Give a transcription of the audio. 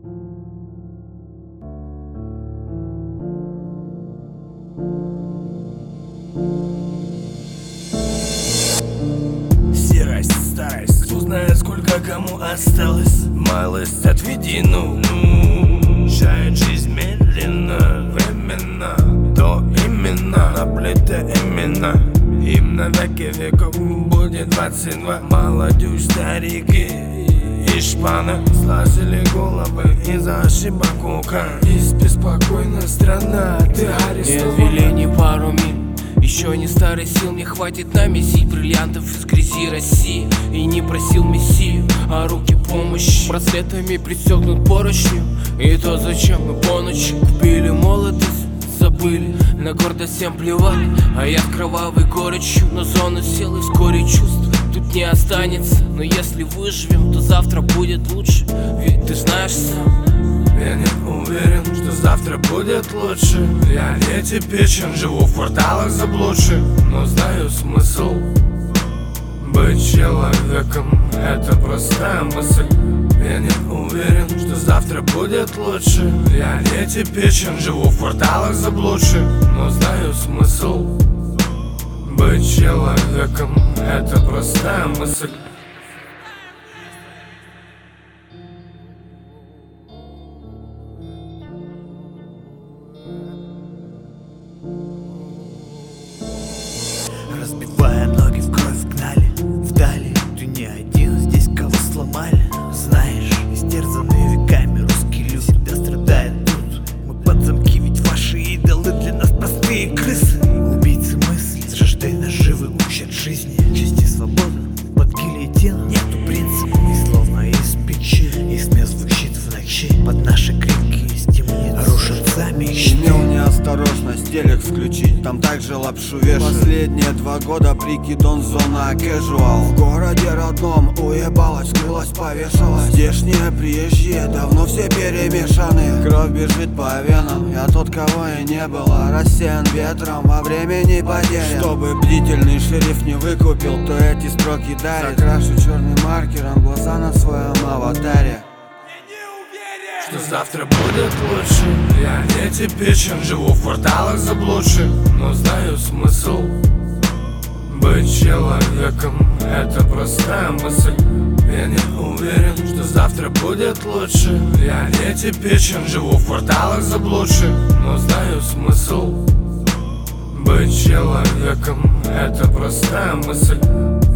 Серость, старость, кто знает, сколько кому осталось. Малость отведи, Шает жизнь медленно, временно. То именно, наплыто именно. Им на веки веков будет 22. Молодежь, старики и шпаны сложили головы из-за ошибок ока. И спи спокойно, страна, ты арестована. Не отвели ни пару миль, еще не старый сил не хватит на мессий бриллиантов из грязи России. И не просил мессию, а руки помощи браслетами пристегнут поручню. И то зачем мы по ночи купили молодость, забыли, на гордость всем плевали. А я в кровавой горечью на зону сел, и вскоре чувств тут не останется. Но если выживем, то завтра будет лучше, ведь ты знаешь сам. Я не уверен, что завтра будет лучше. Я не типичен, живу в кварталах заблудших, но знаю смысл. Быть человеком — это простая мысль. Я не уверен, что завтра будет лучше. Я не типичен, живу в кварталах заблудших, но знаю смысл. Быть человеком — это простая мысль. Разбивая ноги в кровь гнали вдали. Ты не один здесь, кого сломали. Знаешь, истерзанные веками русские люди всегда страдают тут. Мы под замки, ведь ваши идолы для нас простые крысы. Убийцы мысли, с жаждой наживы учат жизни. Честь и свобода, под гильотином нету принципа. И словно из печи, и смех звучит в ночи. Под наши крики стемнит, рушат сами их щиты. Имел неосторожность телек включить, там также лапшу вешают. Последние 2 года прикидон, зона кэжуал. В городе родном уебалась, скрылась, повешалась. Здешние приезжие давно все перемешаны. Кровь бежит по венам, я тот, кого и не было. Рассеян ветром, а времени потерян. Чтобы бдительный шериф не выкупил, то эти строки дарит. Закрашу черным маркером глаза на своем аватаре. Что завтра будет лучше. Я не типичен, живу в кварталах заблудших, но знаю смысл. Быть человеком — это простая мысль. Я не уверен, что завтра будет лучше. Я не типичен, живу в кварталах заблудших, но знаю смысл. Быть человеком — это простая мысль.